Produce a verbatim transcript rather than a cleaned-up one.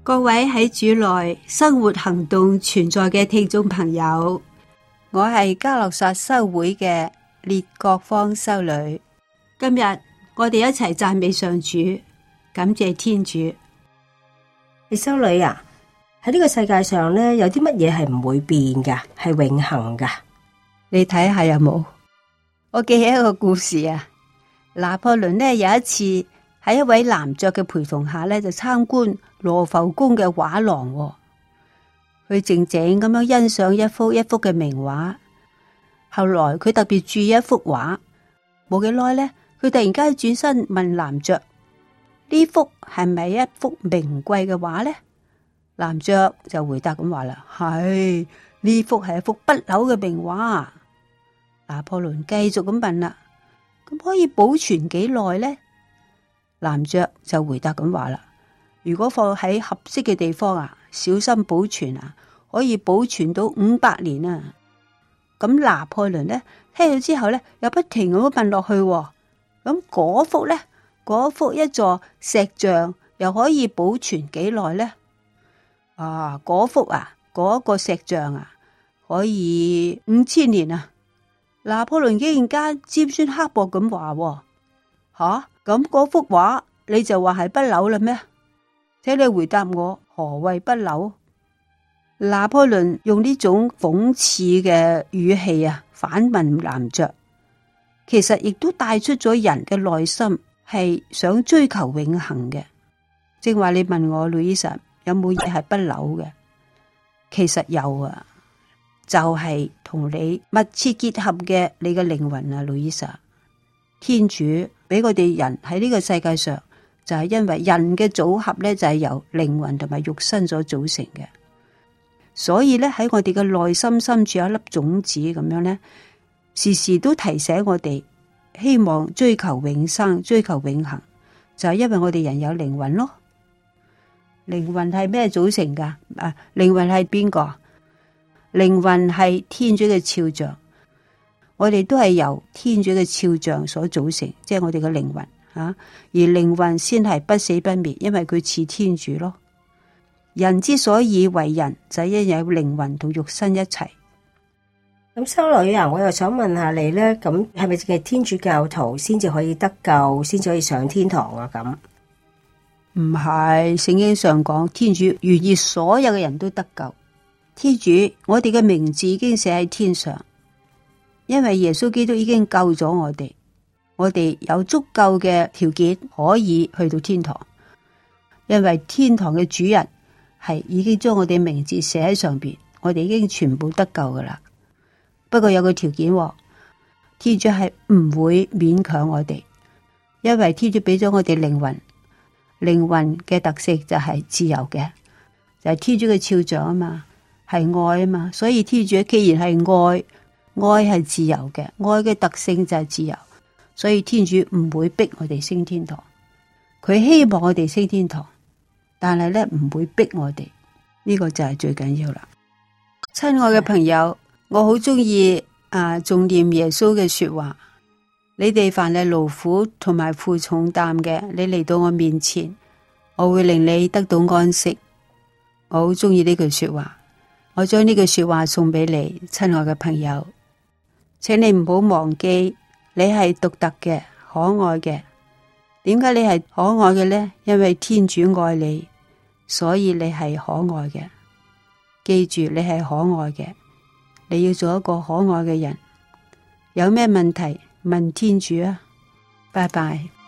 各位喺主內生活行動存在嘅聽眾朋友，我係嘉諾撒修會嘅列國芳修女。今日我哋一齊讚美上主，感謝天主。 列修女啊，喺呢個世界上咧，有啲乜嘢係唔會變噶，係永恆噶？ 你睇下有冇？我記起一個故事啊，拿破崙呢有一次喺一位男爵嘅陪同下呢，就參觀羅浮宮嘅畫廊，佢靜靜咁樣欣賞一幅一幅嘅名畫。後來佢特別注意一幅畫，冇幾耐呢，佢突然間轉身問男爵：呢幅係咪一幅名貴嘅畫呢？男爵就回答咁話啦：係，呢幅係一幅不朽嘅名畫。拿破崙繼續咁問啦：咁可以保存幾耐呢？男爵就回答咁話啦：如果放喺合適嘅地方啊，小心保存啊，可以保存到五百年啊。咁拿破崙呢，聽到之後呢，又不停咁問落去，咁嗰幅呢，嗰幅一座石像又可以保存幾耐呢？啊，嗰幅啊，嗰個石像啊，可以五千年啊！拿破崙竟然間尖酸刻薄咁話：吓，咁嗰幅畫你就話係不朽啦咩？請你回答我，何謂不朽？拿破崙用呢種諷刺嘅語氣啊，反問男爵，其實亦都帶出咗人嘅內心係想追求永恆嘅。正話你問我路易莎有冇嘢係不朽嘅？其實有啊。就係同你密切結合嘅你嘅靈魂啊，路易莎。天主俾我哋人喺呢個世界上，就係因為人嘅組合呢，就係由靈魂同埋肉身所組成嘅。所以呢，喺我哋嘅內心深處有一粒種子咁樣呢，時時都提醒我哋希望追求永生、追求永恆，就係因為我哋人有靈魂咯。靈魂係咩組成噶？啊，靈魂係邊個？靈魂係天主嘅肖像，我哋都係由天主嘅肖像所組成，即係我哋嘅靈魂啊。而靈魂先係不死不滅，因為佢似天主咯。人之所以為人，就係因有靈魂同肉身一齊。 咁修女啊，我又想問下你咧，咁係咪淨係天主教徒先至可以得救，先至可以上天堂啊？咁唔係，聖經上講，天主願意所有嘅人都得救。天主，我哋嘅名字已經寫喺天上，因為耶穌基督已經救咗我哋，我哋有足夠嘅條件可以去到天堂，因為天堂嘅主人係已經將我哋名字寫喺上邊，我哋已經全部得救噶啦。不過有個條件，天主係唔會勉強我哋，因為天主俾咗我哋靈魂，靈魂嘅特色就係自由嘅，就係天主嘅肖像啊嘛。係愛啊嘛，所以天主既然係愛，愛係自由嘅，愛嘅特性就係自由，所以天主唔會逼我哋升天堂，佢希望我哋升天堂，但係咧唔會逼我哋，呢個就係最緊要啦。親愛嘅朋友，我好中意啊重念耶穌嘅說話，你哋凡係勞苦同埋負重擔嘅，你嚟到我面前，我會令你得到安息。我好中意呢句說話。我將呢句說話送俾你，親愛嘅朋友，請你唔好忘記，你係獨特嘅、可愛嘅。點解你係可愛嘅呢？因為天主愛你，所以你係可愛嘅。記住，你係可愛嘅，你要做一個可愛嘅人。有咩問題問天主啊！拜拜。